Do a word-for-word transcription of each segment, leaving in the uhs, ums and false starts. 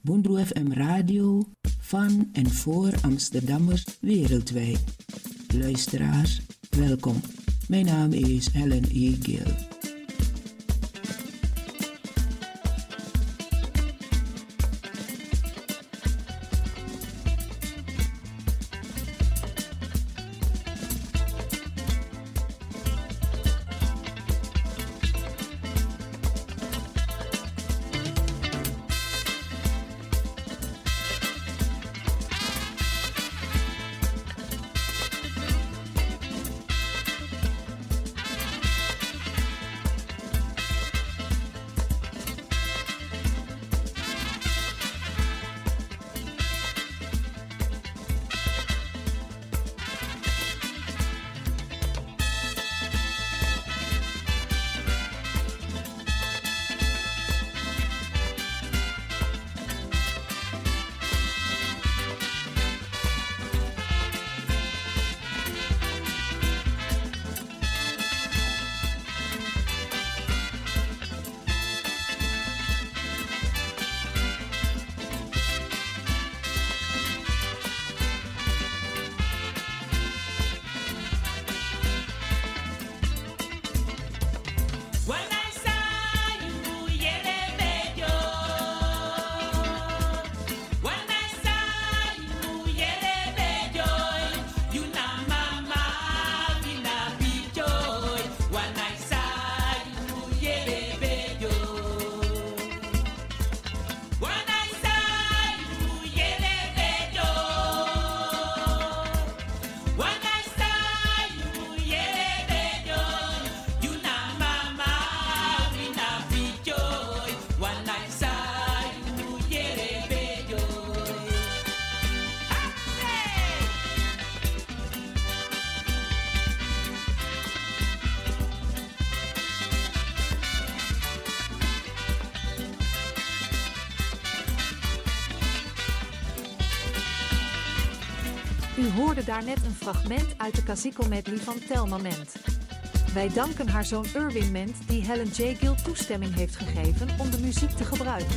Bondroe F M Radio van en voor Amsterdammers wereldwijd. Luisteraars, welkom. Mijn naam is Helen E. Gill. U hoorde daarnet een fragment uit de Cazico medley van Thelma Ment. Wij danken haar zoon Irwin Ment die Helen J. Gill toestemming heeft gegeven om de muziek te gebruiken.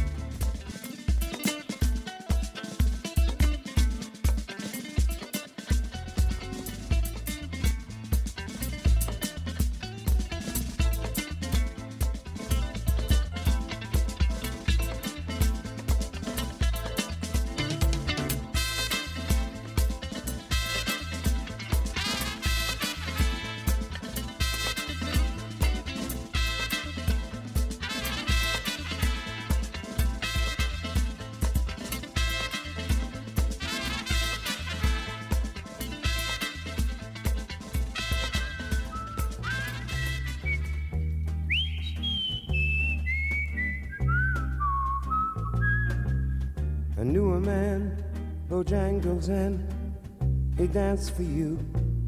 I knew a man, Bojangles, and he danced for you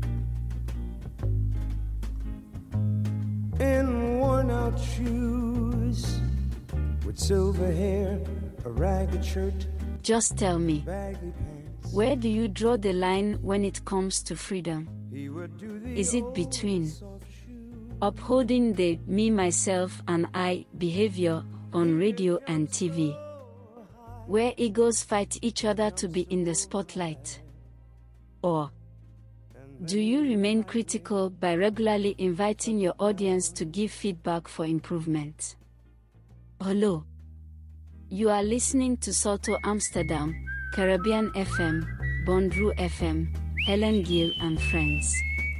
in worn-out shoes, with silver hair, a ragged shirt. Just tell me, where do you draw the line when it comes to freedom? Is it between upholding the me, myself, and I behavior on radio and T V, where egos fight each other to be in the spotlight? Or do you remain critical by regularly inviting your audience to give feedback for improvement? Hello. You are listening to Salto Amsterdam, Caribbean F M, Bondroe F M, Helen Gill and Friends.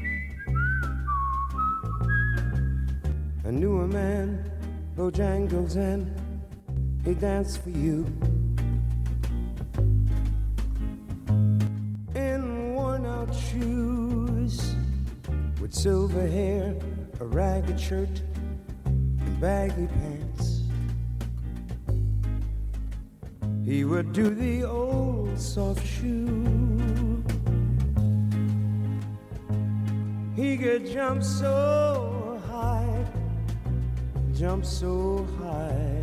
I knew a man, Bojangles, and he danced for you in worn-out shoes, with silver hair, a ragged shirt, and baggy pants. He would do the old soft shoe. He could jump so high, jump so high,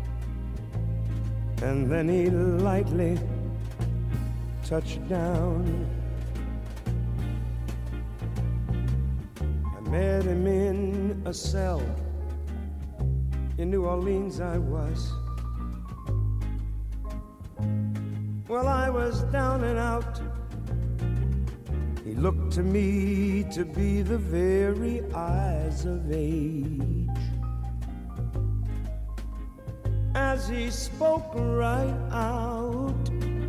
and then he'd lightly touch down. I met him in a cell in New Orleans. I was Well, I was down and out. He looked to me to be the very eyes of age. As he spoke right out,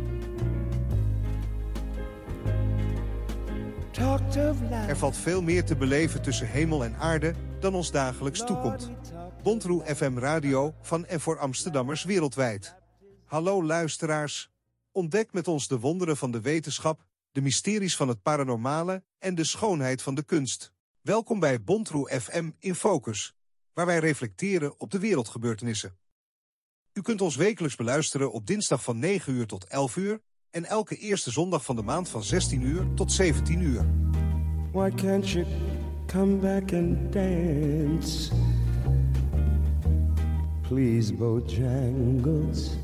talked of life. Er valt veel meer te beleven tussen hemel en aarde dan ons dagelijks toekomt. Bontroe F M Radio van en voor Amsterdammers wereldwijd. Hallo luisteraars. Ontdek met ons de wonderen van de wetenschap, de mysteries van het paranormale en de schoonheid van de kunst. Welkom bij Bontroe F M in Focus, waar wij reflecteren op de wereldgebeurtenissen. U kunt ons wekelijks beluisteren op dinsdag van negen uur tot elf uur en elke eerste zondag van de maand van zestien uur tot zeventien uur. Why can't you come back and dance? Please, Bojangles.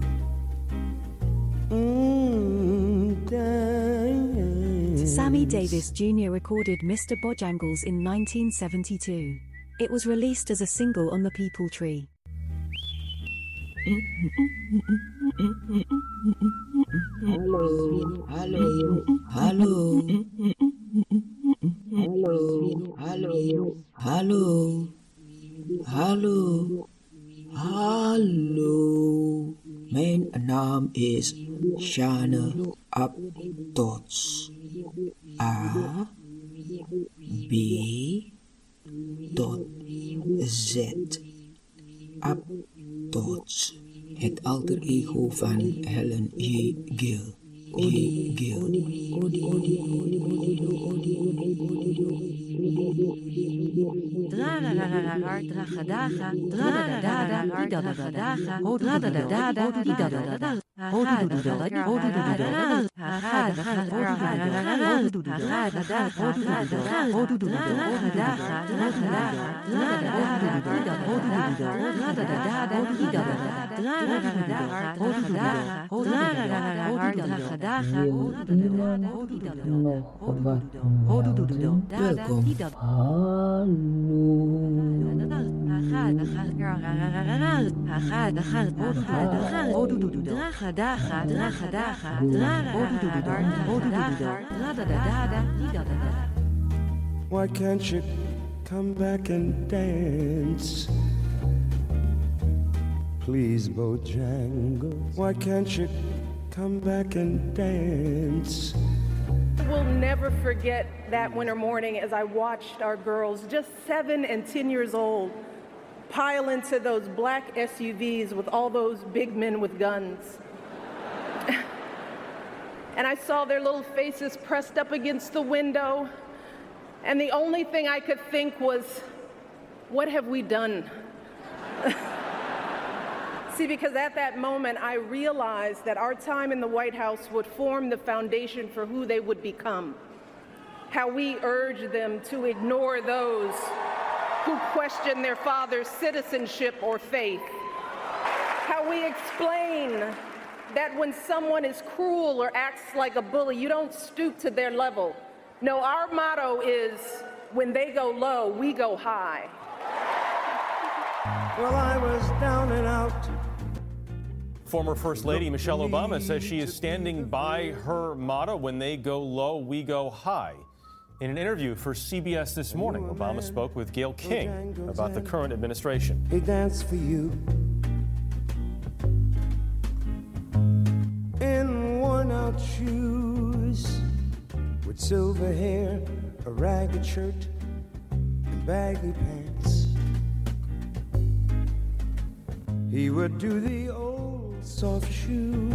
Mm, dance. Sammy Davis Junior recorded Mister Bojangles in nineteen seventy-two. It was released as a single on the People Tree. Hallo, hallo, hallo. Hallo, hallo, hallo. Hallo, hallo. Mijn naam is Shane Abdots. A, B, tot Z. Abdots. Het alter ego van Helen J. Gill. J. Gill. Welkom. Why can't you come back and dance? Please, Bojangles. Why can't you come back and dance? We'll never forget that winter morning as I watched our girls, just seven and ten years old, pile into those black S U Vs with all those big men with guns. And I saw their little faces pressed up against the window, and the only thing I could think was, what have we done? See, because at that moment, I realized that our time in the White House would form the foundation for who they would become. How we urge them to ignore those who question their father's citizenship or faith. How we explain that when someone is cruel or acts like a bully, you don't stoop to their level. No, our motto is, when they go low, we go high. Well, I was down and out. Former First Lady Michelle Obama says she is standing by her motto, when they go low, we go high. In an interview for C B S This Morning, Obama spoke with Gayle King about the current administration. He danced for you in worn-out shoes, with silver hair, a ragged shirt, and baggy pants. He would do the old soft shoe.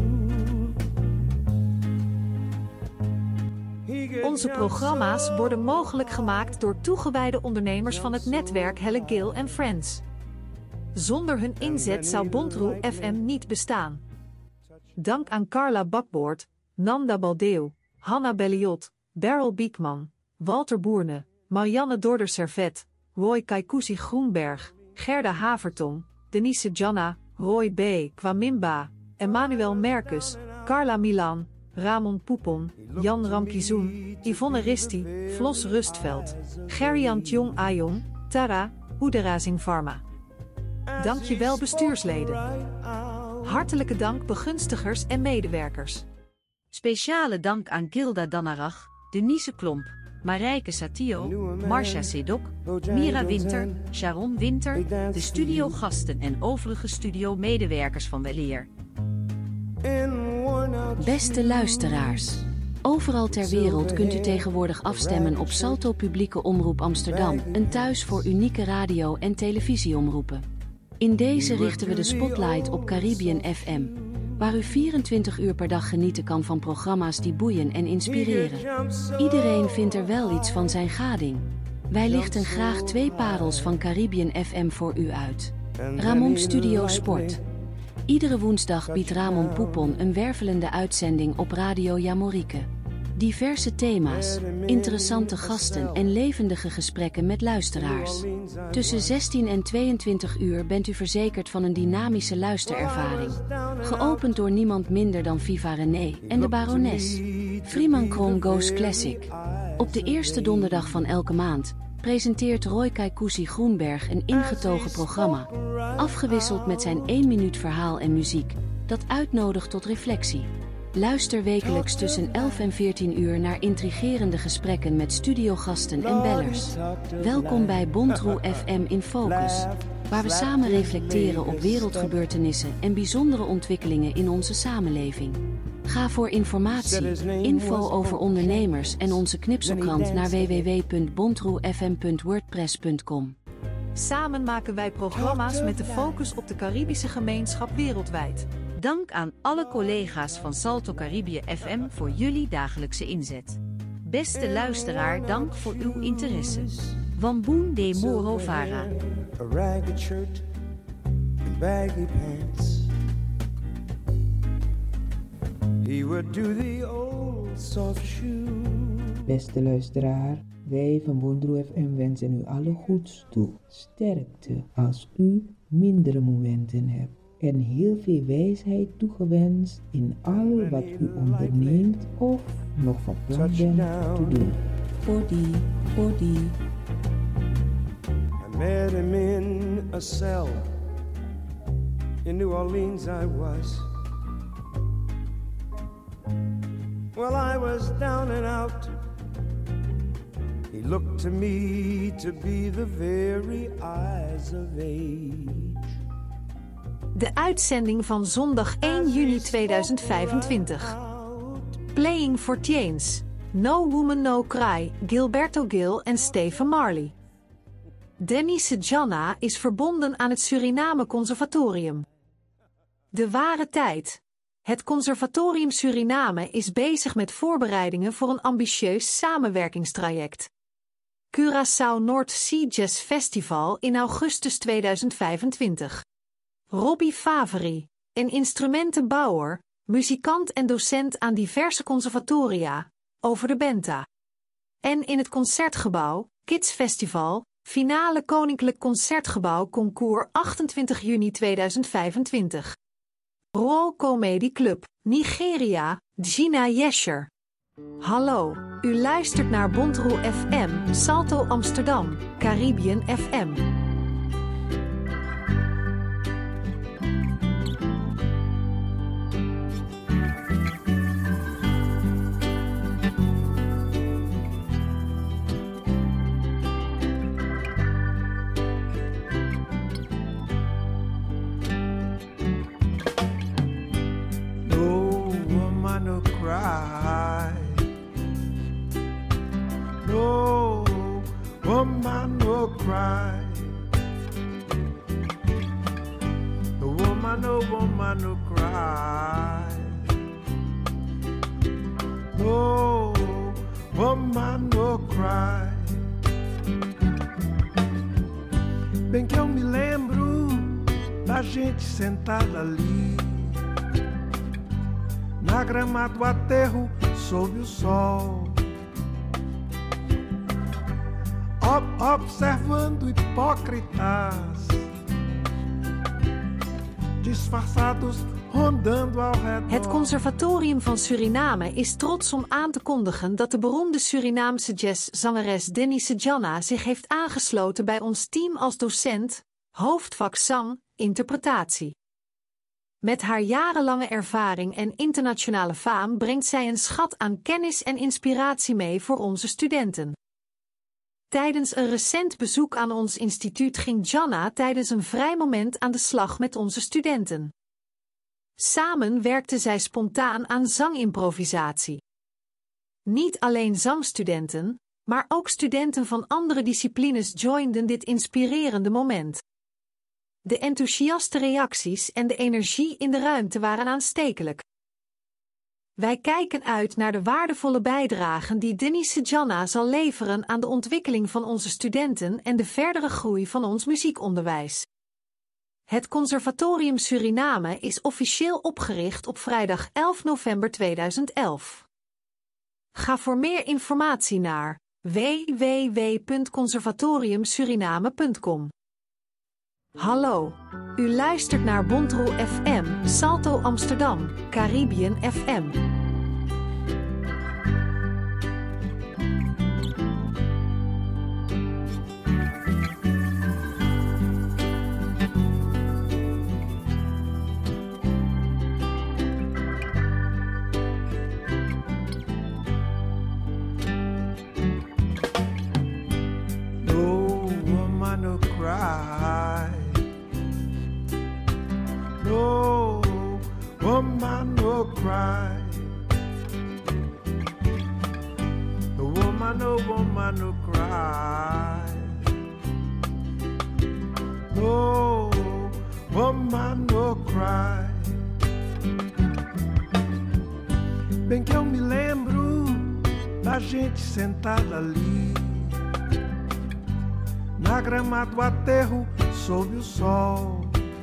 Onze programma's worden mogelijk gemaakt door toegewijde ondernemers van het netwerk Helle Gill and Friends. Zonder hun inzet zou Bontroe F M niet bestaan. Dank aan Carla Bakboord, Nanda Baldeo, Hanna Belliot, Beryl Biekman, Walter Boerne, Marianne Dorder-Servet, Roy Kaikousi Groenberg, Gerda Havertong, Denise Janna, Roy B. Kwamimba, Emmanuel Merkus, Carla Milan, Ramon Poepon, Jan Ramkizoen, Yvonne Risti, Vlos Rustveld, Gerrian Tjong Ayong, Tara, Oederazing Pharma. Dankjewel bestuursleden. Hartelijke dank begunstigers en medewerkers. Speciale dank aan Gilda Danarach, Denise Klomp, Marijke Satio, Marcia Sedok, Mira Winter, Sharon Winter, de studiogasten en overige studiomedewerkers van Weleer. Beste luisteraars. Overal ter wereld kunt u tegenwoordig afstemmen op Salto Publieke Omroep Amsterdam, een thuis voor unieke radio- en televisieomroepen. In deze richten we de spotlight op Caribbean F M, waar u vierentwintig uur per dag genieten kan van programma's die boeien en inspireren. Iedereen vindt er wel iets van zijn gading. Wij lichten graag twee parels van Caribbean F M voor u uit. Ramon Studio Sport. Iedere woensdag biedt Ramon Poepon een wervelende uitzending op Radio Jamorique. Diverse thema's, interessante gasten en levendige gesprekken met luisteraars. Tussen zestien en tweeëntwintig uur bent u verzekerd van een dynamische luisterervaring. Geopend door niemand minder dan Viva René en de Barones. Freeman Goes Classic. Op de eerste donderdag van elke maand presenteert Roy Kaikousi Groenberg een ingetogen programma, afgewisseld met zijn één minuut verhaal en muziek, dat uitnodigt tot reflectie. Luister wekelijks tussen elf en veertien uur naar intrigerende gesprekken met studiogasten en bellers. Welkom bij Bontroe F M in Focus, waar we samen reflecteren op wereldgebeurtenissen en bijzondere ontwikkelingen in onze samenleving. Ga voor informatie, info over ondernemers en onze knipselkrant naar w w w punt bontroe f m punt wordpress punt com. Samen maken wij programma's met de focus op de Caribische gemeenschap wereldwijd. Dank aan alle collega's van Salto Caribbean F M voor jullie dagelijkse inzet. Beste luisteraar, dank voor uw interesse. Wamboen de Moro Vara. A ragged shirt and baggy pants. He would do the old soft shoe. Beste luisteraar, wij van Bontroe F M wensen u alle goeds toe. Sterkte als u mindere momenten hebt. En heel veel wijsheid toegewenst in al wat u onderneemt of nog van plan bent te doen. Odi, odi. I met him in a cell. In New Orleans I was. Well, I was down and out. He looked to me to be the very eyes of age. De uitzending van zondag één juni tweeduizend vijfentwintig. Playing for Change. No Woman No Cry, Gilberto Gil en Stephen Marley. Denise Janna is verbonden aan het Suriname Conservatorium. De ware tijd. Het Conservatorium Suriname is bezig met voorbereidingen voor een ambitieus samenwerkingstraject. Curaçao North Sea Jazz Festival in augustus tweeduizend vijfentwintig. Robbie Faveri, een instrumentenbouwer, muzikant en docent aan diverse conservatoria, over de Benta. En in het Concertgebouw, Kids Festival, finale Koninklijk Concertgebouw Concours achtentwintig juni tweeduizend vijfentwintig. Royal Comedy Club, Nigeria, Gina Yesher. Hallo, u luistert naar Bontroe F M, Salto Amsterdam, Caribbean F M. No cry. No woman no cry. No woman no woman no cry. No woman no cry. Bem que eu me lembro da gente sentada ali na grama do aterro, sob o sol, Ob- observando hipócritas disfarçados rondando ao redor. Het Conservatorium van Suriname is trots om aan te kondigen dat de beroemde Surinaamse jazzzangeres Denise Janna zich heeft aangesloten bij ons team als docent, hoofdvak zang, interpretatie. Met haar jarenlange ervaring en internationale faam brengt zij een schat aan kennis en inspiratie mee voor onze studenten. Tijdens een recent bezoek aan ons instituut ging Janna tijdens een vrij moment aan de slag met onze studenten. Samen werkten zij spontaan aan zangimprovisatie. Niet alleen zangstudenten, maar ook studenten van andere disciplines joinden dit inspirerende moment. De enthousiaste reacties en de energie in de ruimte waren aanstekelijk. Wij kijken uit naar de waardevolle bijdragen die Denise Janna zal leveren aan de ontwikkeling van onze studenten en de verdere groei van ons muziekonderwijs. Het Conservatorium Suriname is officieel opgericht op vrijdag elf november tweeduizend elf. Ga voor meer informatie naar w w w punt conservatorium suriname punt com. Hallo, u luistert naar Bontroe F M, Salto Amsterdam, Caribbean F M. No woman no cry. No woman, no woman no cry. No woman no cry. Bem que eu me lembro da gente sentada ali na grama do aterro sob o sol,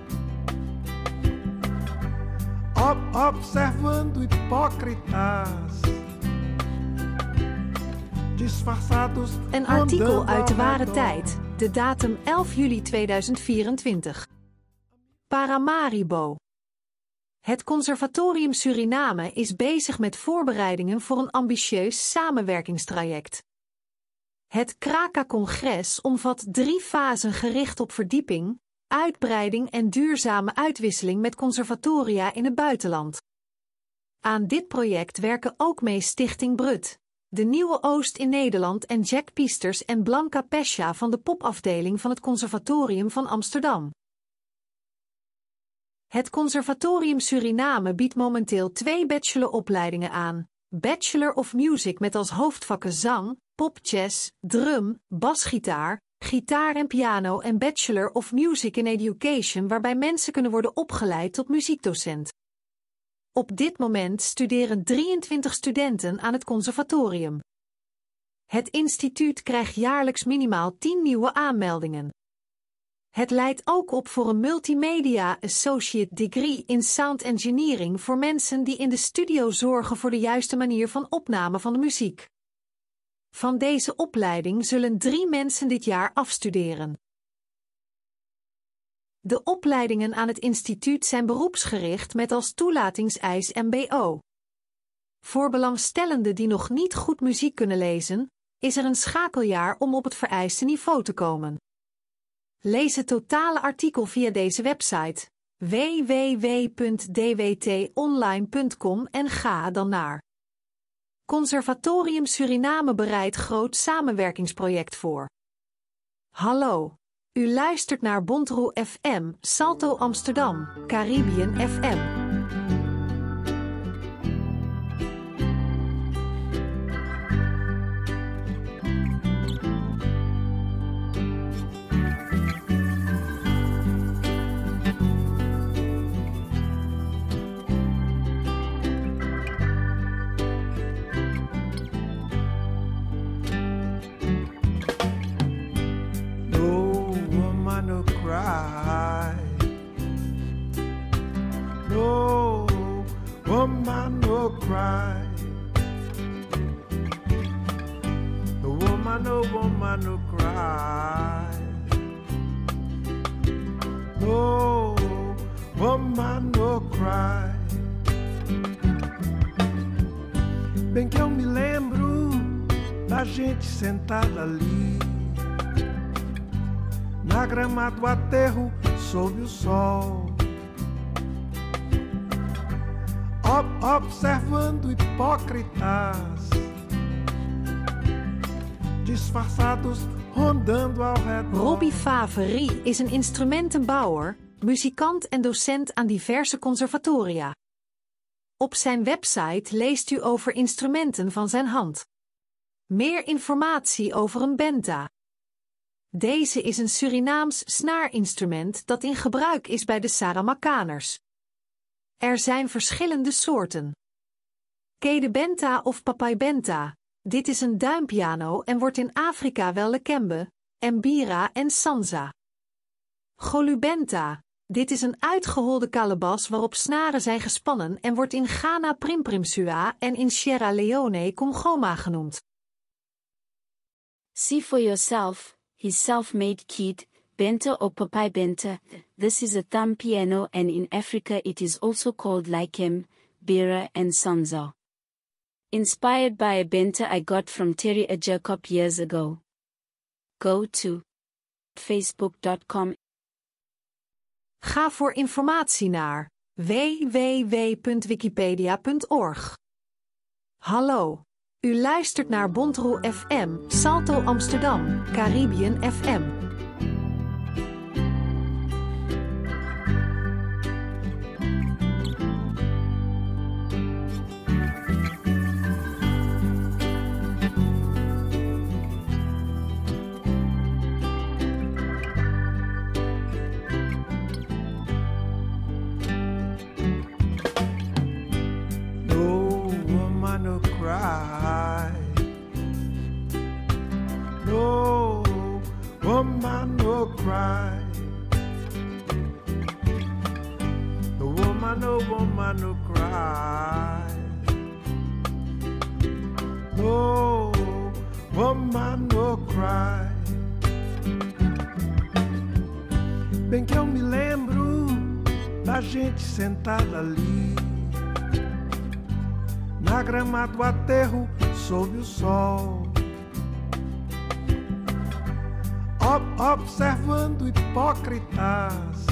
Ob- observando hipócritas disfarçados. Een artikel uit de ware tijd, de datum elf juli tweeduizend vierentwintig. Paramaribo. Het Conservatorium Suriname is bezig met voorbereidingen voor een ambitieus samenwerkingstraject. Het Kraka-congres omvat drie fasen gericht op verdieping, uitbreiding en duurzame uitwisseling met conservatoria in het buitenland. Aan dit project werken ook mee Stichting Brut, de Nieuwe Oost in Nederland en Jack Piesters en Blanca Pescia van de popafdeling van het Conservatorium van Amsterdam. Het Conservatorium Suriname biedt momenteel twee bacheloropleidingen aan: Bachelor of Music met als hoofdvakken zang, popjazz, drum, basgitaar, gitaar en piano en Bachelor of Music in Education waarbij mensen kunnen worden opgeleid tot muziekdocent. Op dit moment studeren drieëntwintig studenten aan het conservatorium. Het instituut krijgt jaarlijks minimaal tien nieuwe aanmeldingen. Het leidt ook op voor een Multimedia Associate Degree in Sound Engineering voor mensen die in de studio zorgen voor de juiste manier van opname van de muziek. Van deze opleiding zullen drie mensen dit jaar afstuderen. De opleidingen aan het instituut zijn beroepsgericht met als toelatingseis M B O. Voor belangstellenden die nog niet goed muziek kunnen lezen, is er een schakeljaar om op het vereiste niveau te komen. Lees het totale artikel via deze website w w w punt d w t online punt com en ga dan naar Conservatorium Suriname bereidt groot samenwerkingsproject voor. Hallo, u luistert naar Bontroe F M, Salto Amsterdam, Caribbean F M. No cry. No woman no cry. No woman, no woman no cry. No woman no cry. Bem que eu me lembro da gente sentada ali na grama do aterro sob o sol, observando hipócritas disfarçados rondando ao redor. Robbie Faverie is een instrumentenbouwer, muzikant en docent aan diverse conservatoria. Op zijn website leest u over instrumenten van zijn hand. Meer informatie over een benta. Deze is een Surinaams snaarinstrument dat in gebruik is bij de Saramakaners. Er zijn verschillende soorten. Kede benta of papai benta. Dit is een duimpiano en wordt in Afrika wel lekembe, mbira en sansa. Golubenta. Dit is een uitgeholde kalebas waarop snaren zijn gespannen en wordt in Ghana primprimsua en in Sierra Leone congoma genoemd. See for yourself, his self-made kit, benta or papai benta. This is a thumb piano and in Africa it is also called likem, bira and sansa. Inspired by a benta I got from Terry A. Jacob years ago. Go to facebook dot com. Ga voor informatie naar w w w punt wikipedia punt org. Hallo, u luistert naar Bontroe F M, Salto Amsterdam, Caribbean F M. Cry. No woman, no cry. No woman, no woman, no cry. No woman, no cry. Bem que eu me lembro da gente sentada ali na grama do aterro, sob o sol, Ob- observando hipócritas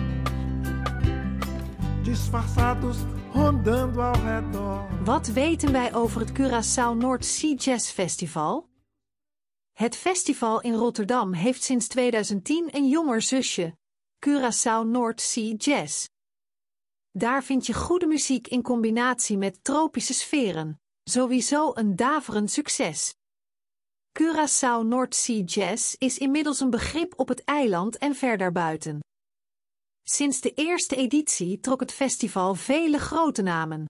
disfarçados rondando ao redor. Wat weten wij over het Curaçao North Sea Jazz Festival? Het festival in Rotterdam heeft sinds tweeduizend tien een jonger zusje, Curaçao North Sea Jazz. Daar vind je goede muziek in combinatie met tropische sferen, sowieso een daverend succes. Curaçao North Sea Jazz is inmiddels een begrip op het eiland en ver daarbuiten. Sinds de eerste editie trok het festival vele grote namen.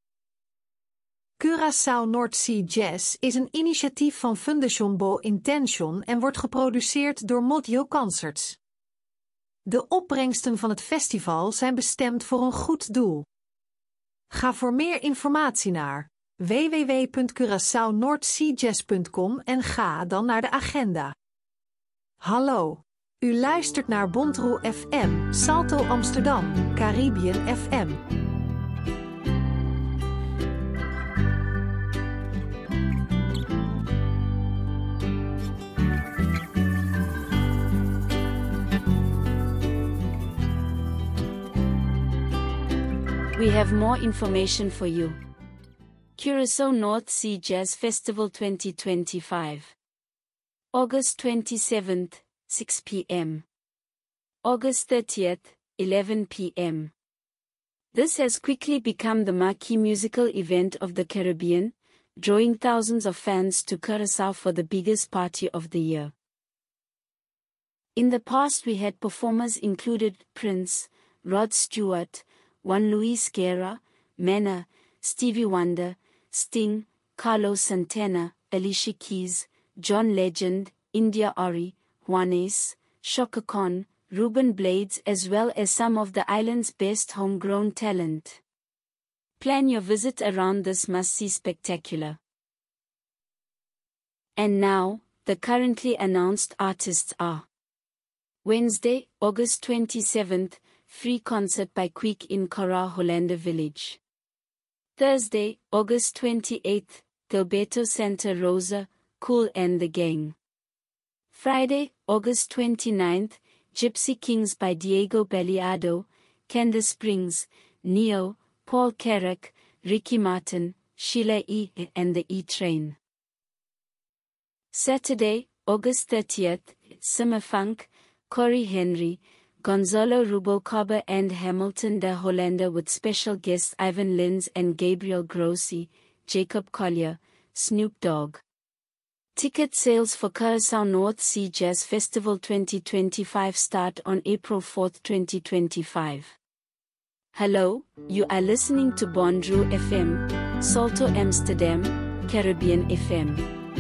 Curaçao North Sea Jazz is een initiatief van Fundación Bo Intention en wordt geproduceerd door Modio Concerts. De opbrengsten van het festival zijn bestemd voor een goed doel. Ga voor meer informatie naar w w w punt curaçao north sea jazz punt com en ga dan naar de agenda. Hallo, u luistert naar Bontroe F M, Salto Amsterdam, Caribbean F M. We have more information for you. Curaçao North Sea Jazz Festival twenty twenty-five. August twenty-seventh, six p m August thirtieth, eleven p m This has quickly become the marquee musical event of the Caribbean, drawing thousands of fans to Curaçao for the biggest party of the year. In the past we had performers included Prince, Rod Stewart, Juan Luis Guerra, Mena, Stevie Wonder, Sting, Carlos Santana, Alicia Keys, John Legend, India Ori, Juanes, Chaka Khan, Ruben Blades, as well as some of the island's best homegrown talent. Plan your visit around this must-see spectacular. And now, the currently announced artists are: Wednesday, August twenty-seventh, free concert by Quick in Cora Hollander Village. Thursday, August twenty-eighth, Gilberto Santa Rosa, Cool and the Gang. Friday, August twenty-ninth, Gypsy Kings by Diego Baleado, Candace Springs, Neo, Paul Carrack, Ricky Martin, Sheila E. and the E-Train. Saturday, August thirtieth, Simmer Funk, Corey Henry, Gonzalo Rubalcaba and Hamilton de Hollander with special guests Ivan Lins and Gabriel Grossi, Jacob Collier, Snoop Dogg. Ticket sales for Curaçao North Sea Jazz Festival twenty twenty-five start on April fourth, twenty twenty-five. Hello, you are listening to Bondroo F M, Salto Amsterdam, Caribbean F M.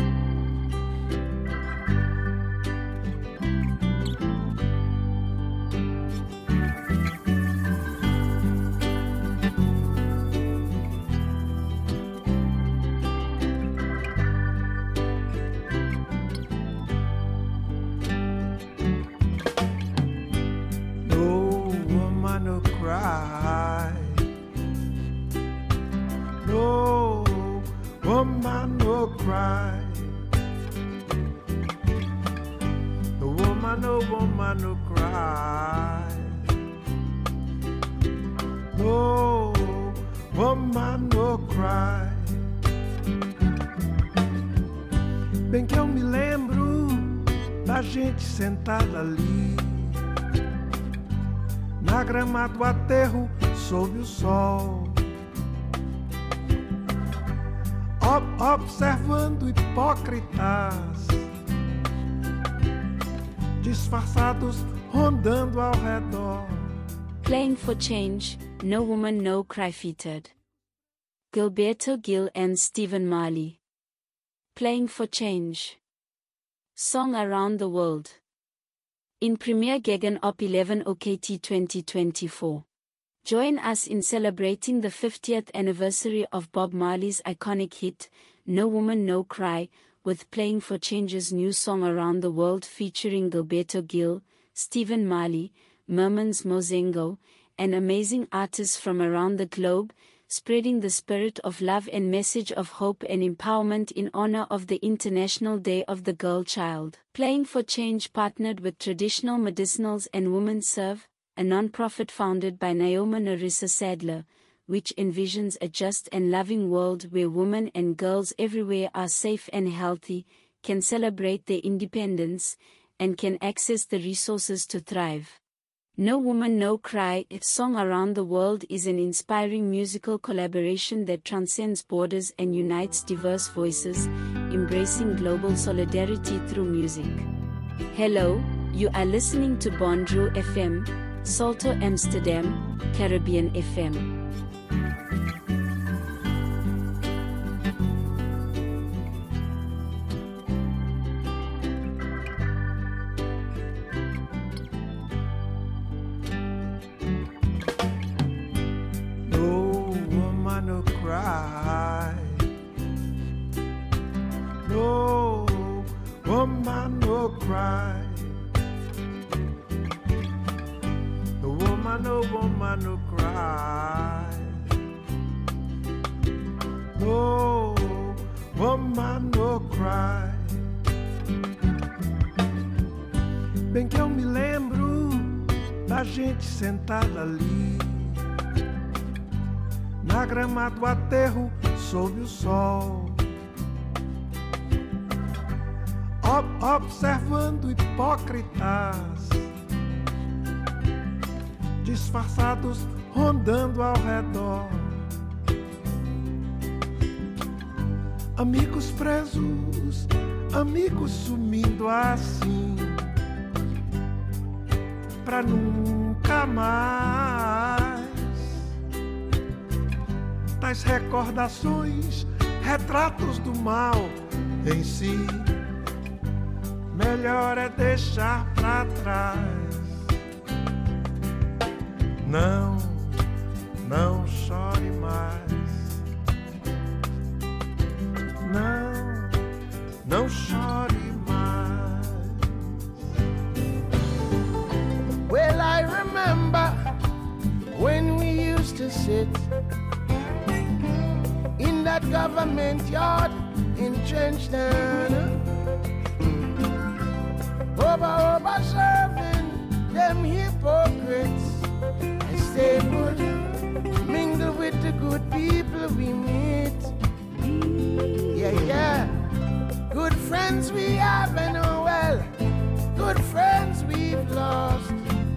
No woman no cry. No woman, no woman no cry. No woman no cry. Bem que eu me lembro da gente sentada ali na grama do aterro sob o sol, ob- observando hipócritas disfarçados rondando ao redor. Playing for Change, No Woman No Cry featured Gilberto Gil and Stephen Marley. Playing for Change. Song Around the World. In Premier Gegen op eleven O K T twenty twenty-four. Join us in celebrating the fiftieth anniversary of Bob Marley's iconic hit, No Woman No Cry, with Playing for Change's new song Around the World featuring Gilberto Gil, Stephen Marley, Mermans Mozengo, and amazing artists from around the globe, spreading the spirit of love and message of hope and empowerment in honor of the International Day of the Girl Child. Playing for Change partnered with Traditional Medicinals and Women Serve, a non-profit founded by Naoma Narissa Sadler, which envisions a just and loving world where women and girls everywhere are safe and healthy, can celebrate their independence, and can access the resources to thrive. No Woman No Cry, its song Around the World is an inspiring musical collaboration that transcends borders and unites diverse voices, embracing global solidarity through music. Hello, you are listening to Bondroo F M, Salto Amsterdam, Caribbean F M. No cry. No woman no cry. No woman, no woman no cry. No woman no cry. Bem que eu me lembro da gente sentada ali na grama do aterro sob o sol, ob- observando hipócritas disfarçados rondando ao redor. Amigos presos, amigos sumindo assim, pra nunca mais. Tais recordações, retratos do mal em si, melhor é deixar pra trás. Não, não chore mais. Não, não chore mais. Well, I remember when we used to sit in that government yard in Trenchtown, over, over serving them hypocrites. I stay put, mingle with the good people we meet. Yeah, yeah. Good friends we have and oh well, good friends we've lost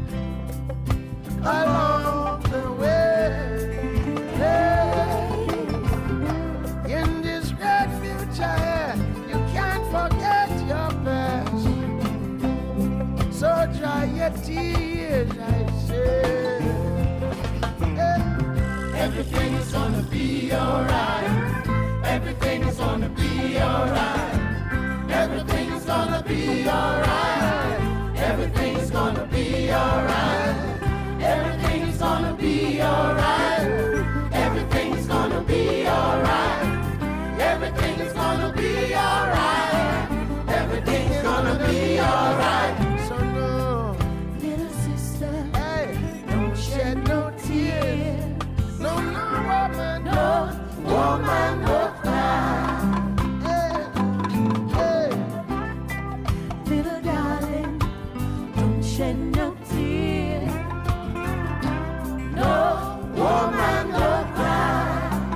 along the way. Hey. In this great future, yeah, you can't forget your past. So dry your tears, I say. Hey. Everything is gonna be alright. Everything is gonna be alright. Everything is gonna be alright. Everything is gonna be alright. Everything is gonna be alright. Everything is gonna be alright. Everything is gonna be alright. Everything is gonna be alright. So no, little sister, hey, don't shed no tears. No, no woman, no woman, no cry. No tears, no woman, no cry.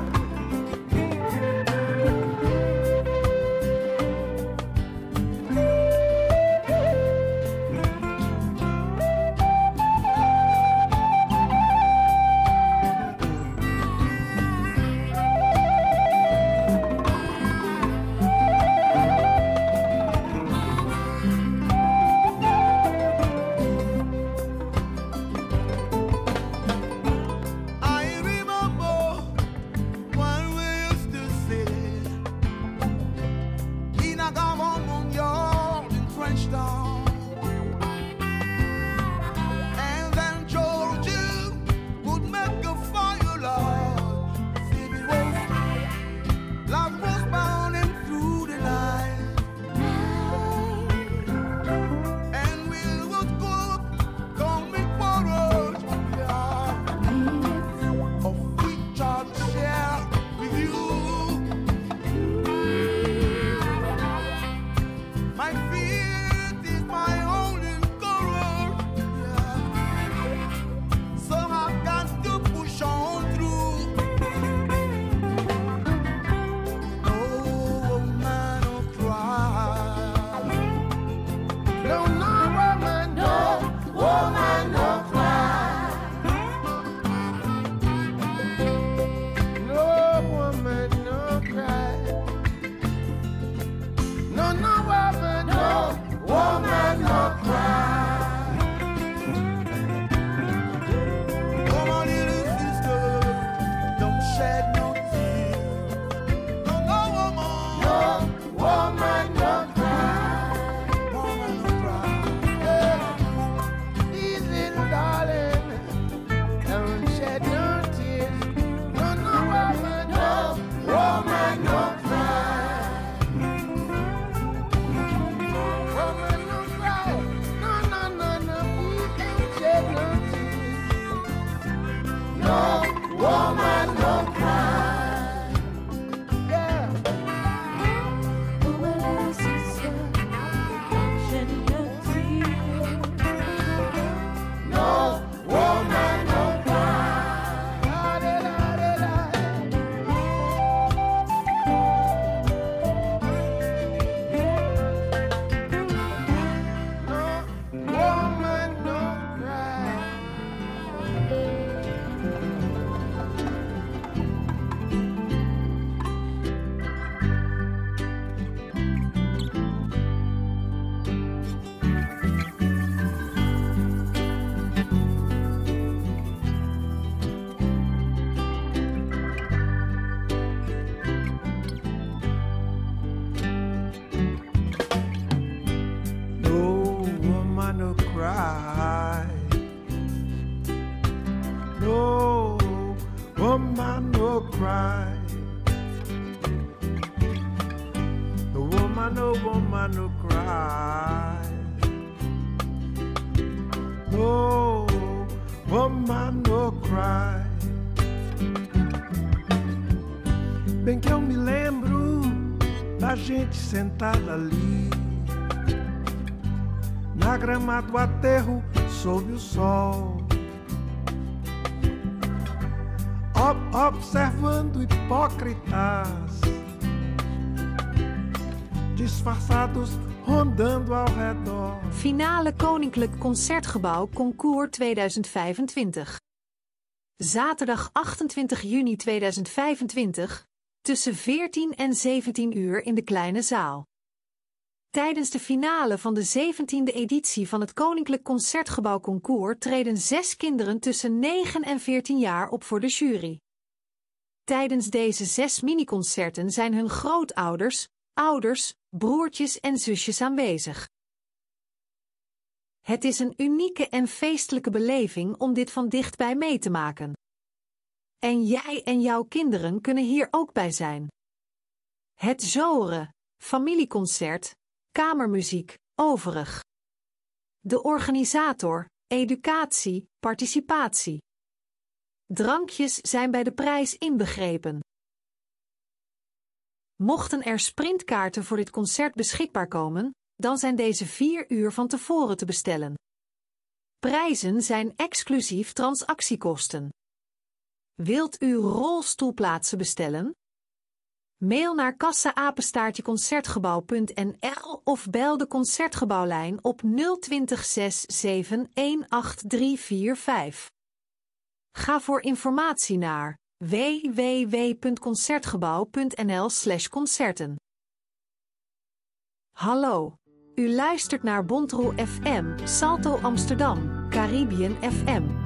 Bem que eu me lembro da gente sentada ali na grama do aterro sob o sol. ob- observando hipócritas disfarçados rondando ao redor. Finale Koninklijk Concertgebouw Concours tweeduizend vijfentwintig. Zaterdag achtentwintig juni tweeduizend vijfentwintig, tussen veertien en zeventien uur in de kleine zaal. Tijdens de finale van de zeventiende editie van het Koninklijk Concertgebouw Concours treden zes kinderen tussen negen en veertien jaar op voor de jury. Tijdens deze zes miniconcerten zijn hun grootouders, ouders, broertjes en zusjes aanwezig. Het is een unieke en feestelijke beleving om dit van dichtbij mee te maken. En jij en jouw kinderen kunnen hier ook bij zijn. Het genre, familieconcert, kamermuziek, overig. De organisator, educatie, participatie. Drankjes zijn bij de prijs inbegrepen. Mochten er sprintkaarten voor dit concert beschikbaar komen, dan zijn deze vier uur van tevoren te bestellen. Prijzen zijn exclusief transactiekosten. Wilt u rolstoelplaatsen bestellen? Mail naar kassa apenstaartje concertgebouw punt n l of bel de Concertgebouwlijn op nul twintig zes zeven een acht drie vier vijf. Ga voor informatie naar w w w punt concertgebouw punt n l slash concerten. Hallo, u luistert naar Bontroe F M, Salto Amsterdam, Caribbean F M.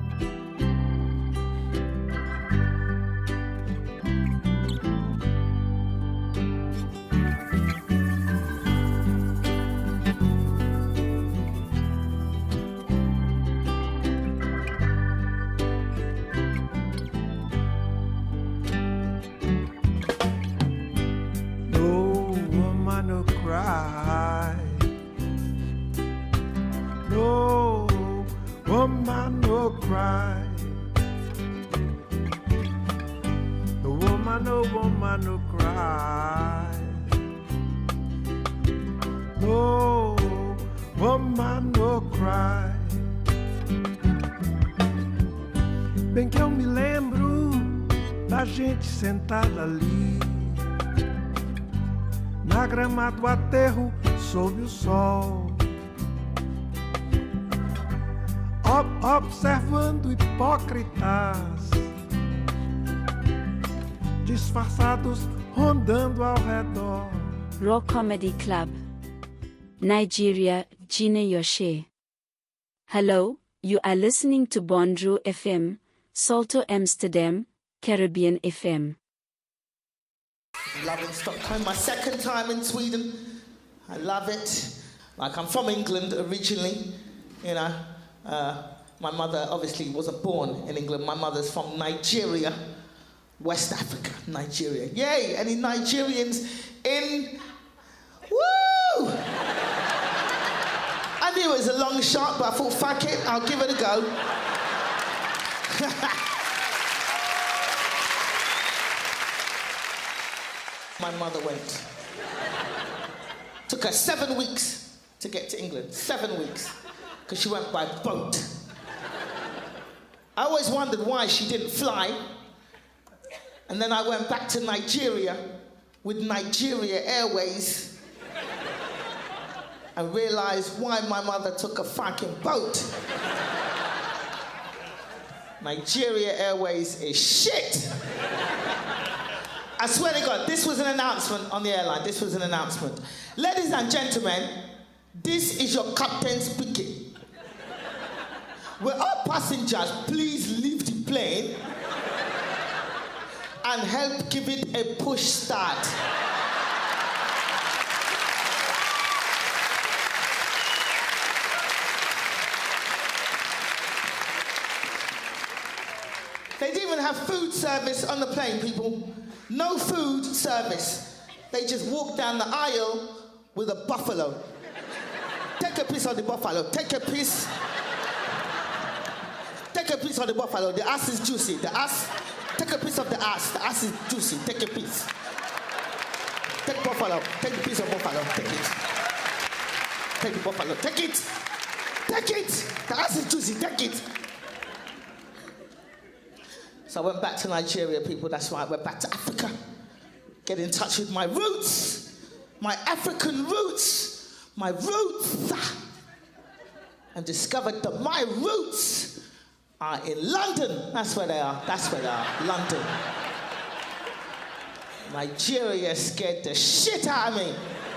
No cry, no woman no cry, no woman no woman no cry, no woman no cry. Bem que eu me lembro da gente sentada ali na grama do aterro, sob o sol, Ob- observando hipócritas disfarçados rondando ao redor. Raw Comedy Club, Nigeria, Gina Yoshe. Hello, you are listening to Bonjour F M, Salto Amsterdam, Caribbean F M. Loving Stockholm, my second time in Sweden. I love it. Like, I'm from England originally, you know. Uh, my mother obviously wasn't born in England. My mother's from Nigeria, West Africa, Nigeria. Yay! Any Nigerians in? Woo! I knew it was a long shot, but I thought, fuck it, I'll give it a go. My mother went. Took her seven weeks to get to England. Seven weeks. Because she went by boat. I always wondered why she didn't fly. And then I went back to Nigeria with Nigeria Airways and realized why my mother took a fucking boat. Nigeria Airways is shit. I swear to God, this was an announcement on the airline. This was an announcement. Ladies and gentlemen, this is your captain speaking. Will all passengers please leave the plane and help give it a push start? They didn't even have food service on the plane, people. No food service. They just walk down the aisle with a buffalo. Take a piece of the buffalo. Take a piece. Take a piece of the buffalo. The ass is juicy. The ass. Take a piece of the ass. The ass is juicy. Take a piece. Take buffalo. Take a piece of buffalo. Take it. Take the buffalo. Take it. Take it. The ass is juicy. Take it. So I went back to Nigeria, people, that's right, I went back to Africa. Get in touch with my roots, my African roots, my roots. And discovered that my roots are in London. That's where they are, that's where they are, London. Nigeria scared the shit out of me.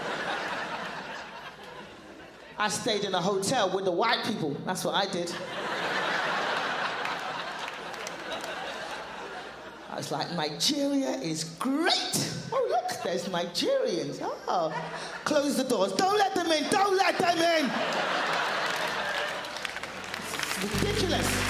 I stayed in a hotel with the white people. That's what I did. I was like, Nigeria is great. Oh, look, there's Nigerians. Oh, close the doors. Don't let them in. Don't let them in. It's ridiculous.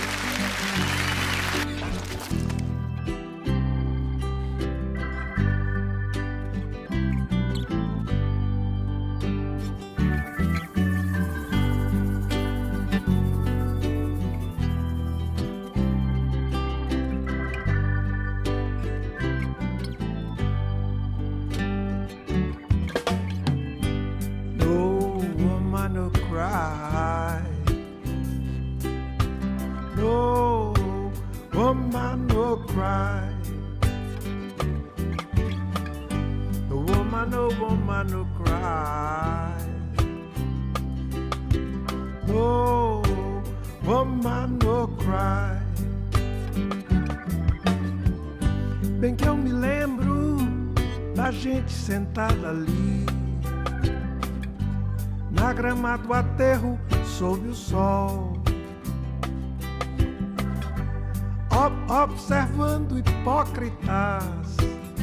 Sentada ali na grama do aterro sob o sol, Ob- observando hipócritas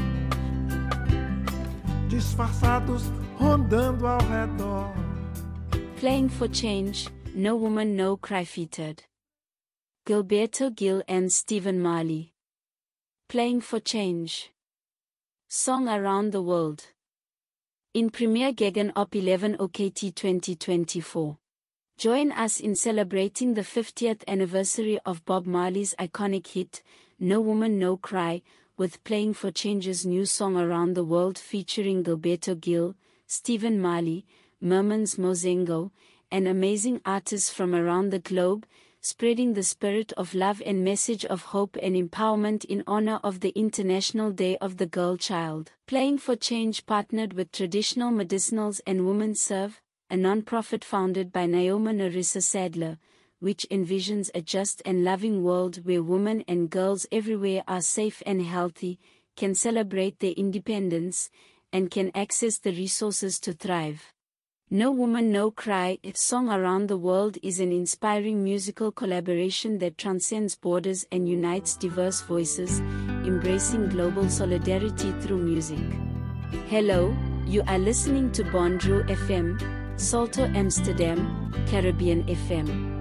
disfarçados rondando ao redor. Playing for Change, No Woman No Cry featured Gilberto Gil and Stephen Marley. Playing for Change. Song Around the World. In Premier Gegen op eleven O K T twenty twenty-four. Join us in celebrating the fiftieth anniversary of Bob Marley's iconic hit, No Woman No Cry, with Playing for Change's new song Around the World featuring Gilberto Gil, Stephen Marley, Mermans Mozengo, and amazing artists from around the globe, spreading the spirit of love and message of hope and empowerment in honor of the International Day of the Girl Child. Playing for Change partnered with Traditional Medicinals and Women Serve, a non-profit founded by Naoma Narissa Sadler, which envisions a just and loving world where women and girls everywhere are safe and healthy, can celebrate their independence, and can access the resources to thrive. No Woman No Cry, its song Around the World is an inspiring musical collaboration that transcends borders and unites diverse voices, embracing global solidarity through music. Hello, you are listening to Bondroo F M, Salto Amsterdam, Caribbean F M.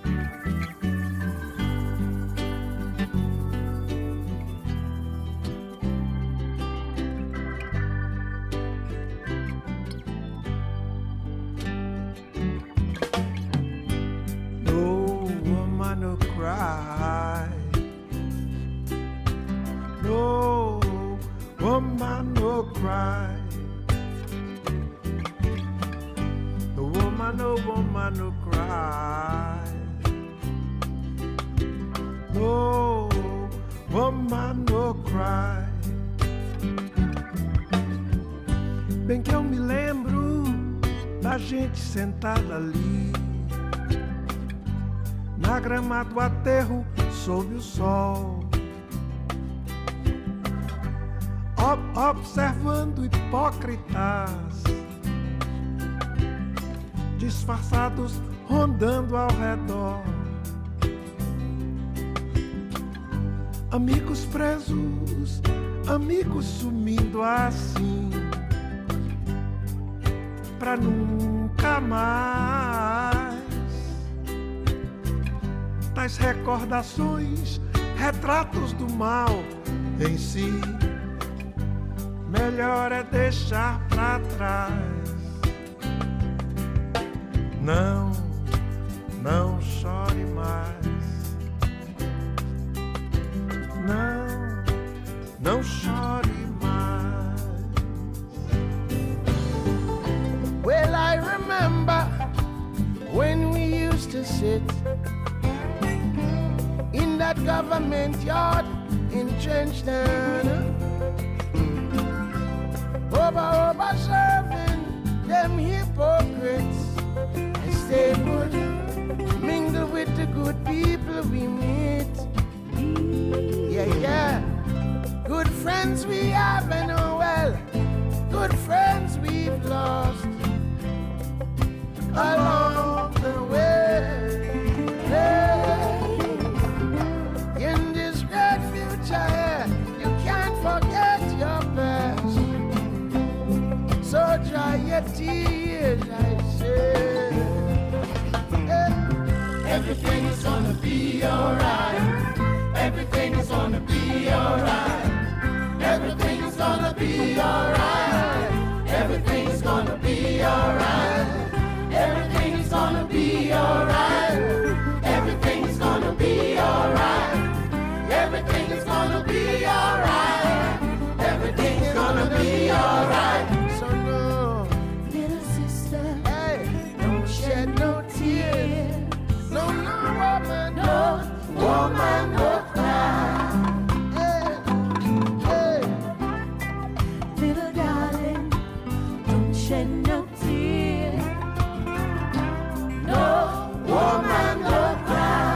Cry. No woman no cry. No woman, no woman no cry. No woman no cry. Bem que eu me lembro da gente sentada ali na grama do aterro sob o sol, Ob- observando hipócritas disfarçados rondando ao redor, amigos presos, amigos sumindo assim pra nunca mais. Tais recordações, retratos do mal em si, melhor é deixar pra trás. Não, não chore mais. Não, não chore mais. Well, I remember when we used to sit in that government yard entrenched down. Over, over serving them hypocrites. I stay put, mingle with the good people we meet. Yeah, yeah. Good friends we have and oh well, good friends we've lost along the way. Hey. In this great future, you can't forget your past. So dry your tears, I say. Hey. Everything is gonna be alright. Everything is gonna be alright. Everything is gonna be alright. Everything is gonna be alright. Everything is gonna be alright. Everything is gonna be alright. Everything is gonna be alright. Everything is gonna be alright. So no, little sister, hey, don't shed no tears. No, no woman, no woman, no cry. Little darling, don't shed no tears. No woman, no cry.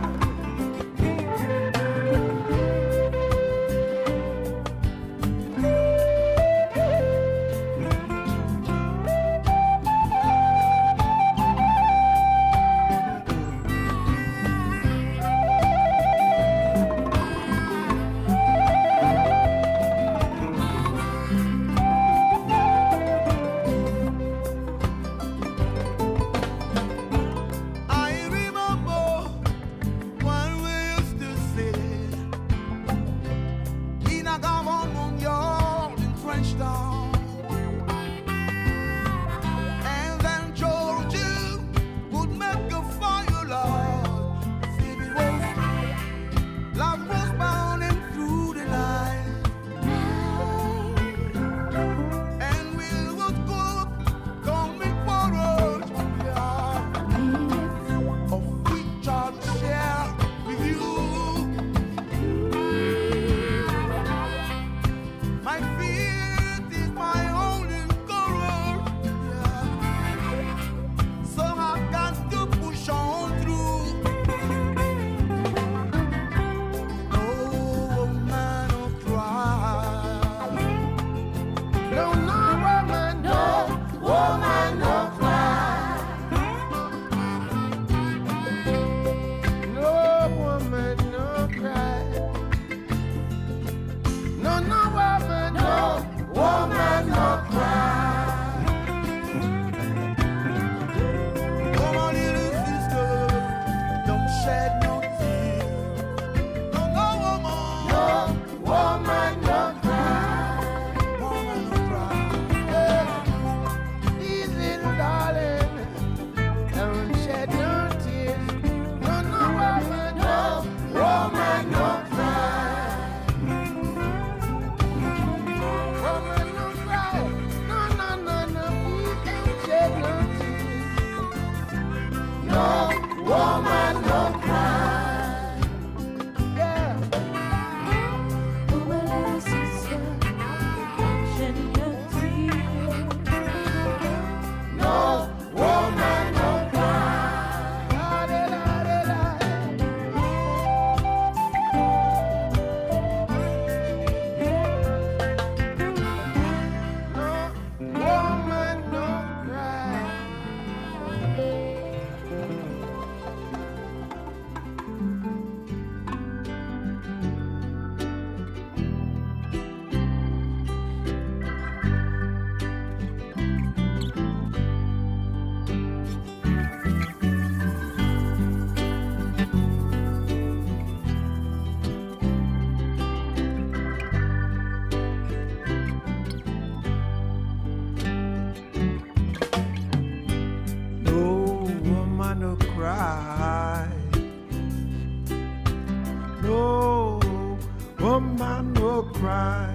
woman no cry.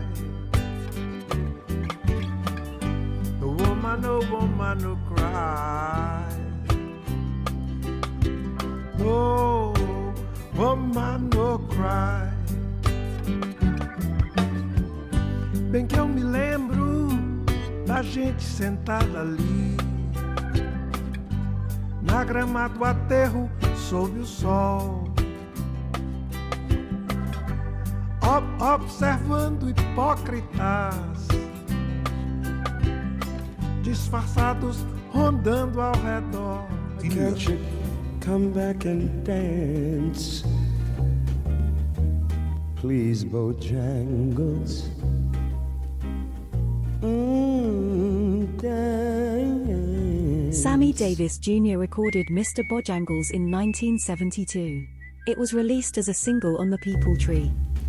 The woman, no woman no cry. No woman no cry. Bem que eu me lembro da gente sentada ali na grama do aterro sob o sol, ob- observando hipócritas disfarçados rondando ao redor. Can't you come back and dance, please, Bojangles? Mm, dance. Sammy Davis Junior recorded Mister Bojangles in nineteen seventy-two. It was released as a single on the People Tree.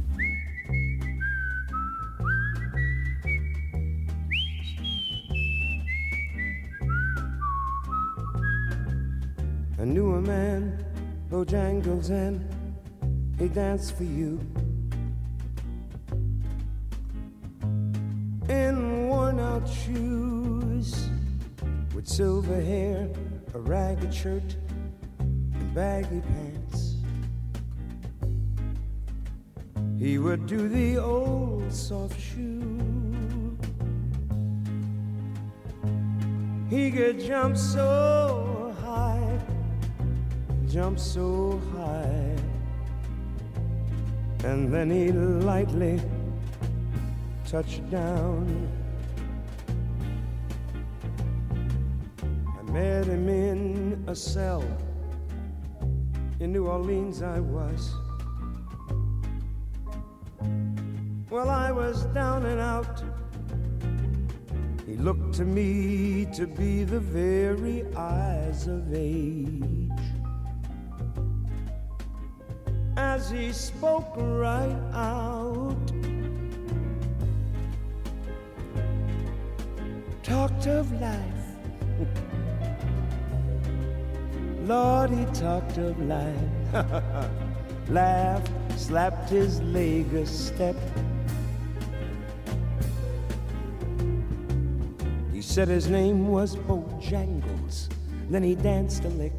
I knew a man, Bojangles, and he danced for you in worn-out shoes, with silver hair, a ragged shirt, and baggy pants. He would do the old soft shoe. He could jump so high, jump so high, and then he lightly touched down. I met him in a cell in New Orleans. I was, well, I was down and out. He looked to me to be the very eyes of age. As he spoke right out, talked of life. Lord, he talked of life. Laughed, slapped his leg a step. He said his name was Bojangles. Then he danced a lick.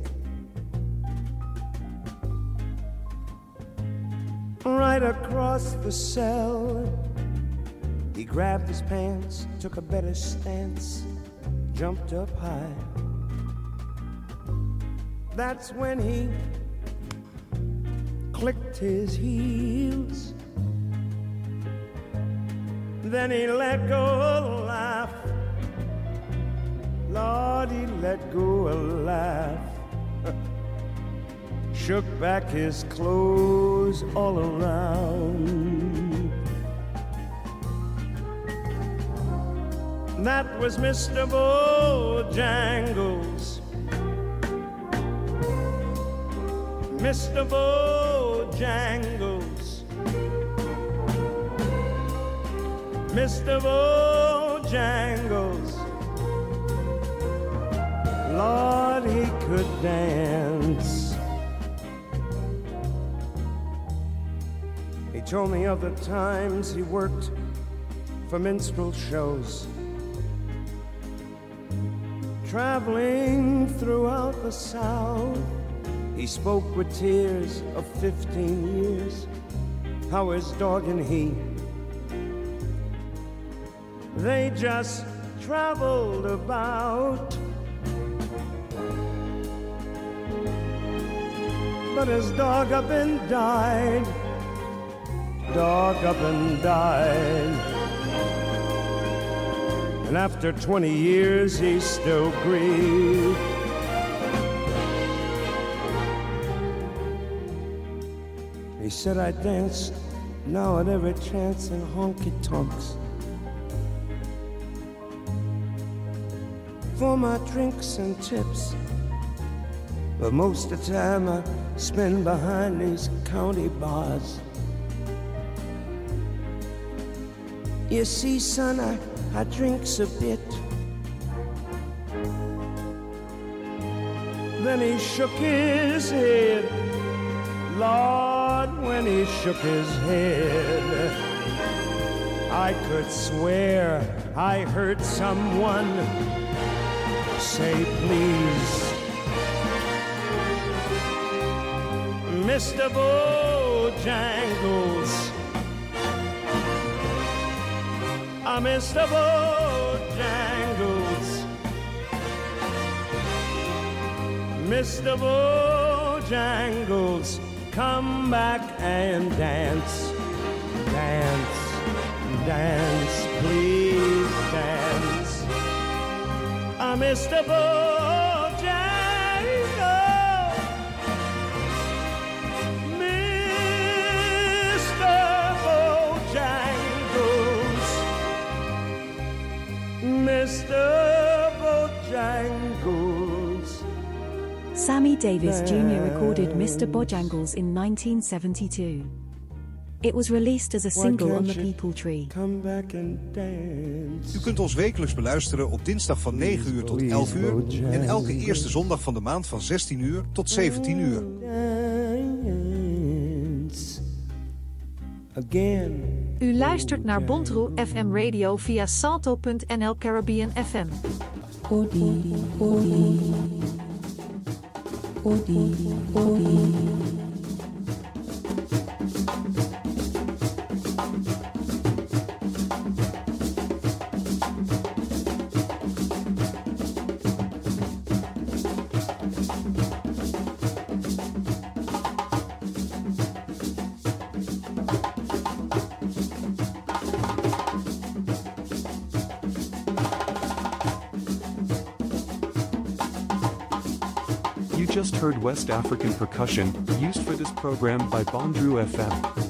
Right across the cell, he grabbed his pants, took a better stance, jumped up high. That's when he clicked his heels. Then he let go a laugh. Lord, he let go a laugh. Shook back his clothes all around. That was Mister Bojangles. Mister Bojangles. Mister Bojangles. Lord, he could dance. He told me of the times he worked for minstrel shows, traveling throughout the South. He spoke with tears of fifteen years, how his dog and he, they just traveled about. But his dog up and died, dog up and died. And after twenty years, he still grieved. He said, I dance now at every chance in honky-tonks for my drinks and tips. But most of the time I spend behind these county bars. You see, son, I, I drinks a bit. Then he shook his head. Lord, when he shook his head, I could swear I heard someone say, please, Mister Bojangles, Ah, Mister Bojangles, Mister Bojangles, come back and dance, dance, dance, please dance. Ah, Mister Bojangles, Mister Bojangles, Mister Bojangles. Sammy Davis Junior recorded Mister Bojangles in nineteen seventy-two. It was released as a single on the People Tree. U kunt ons wekelijks beluisteren op dinsdag van negen uur tot elf uur en elke eerste zondag van de maand van zestien uur tot zeventien uur. U luistert naar Bondroe F M Radio via salto punt n l Caribbean F M. Odi, odi, odi, odi. You just heard West African percussion, used for this program by Bondroe F M.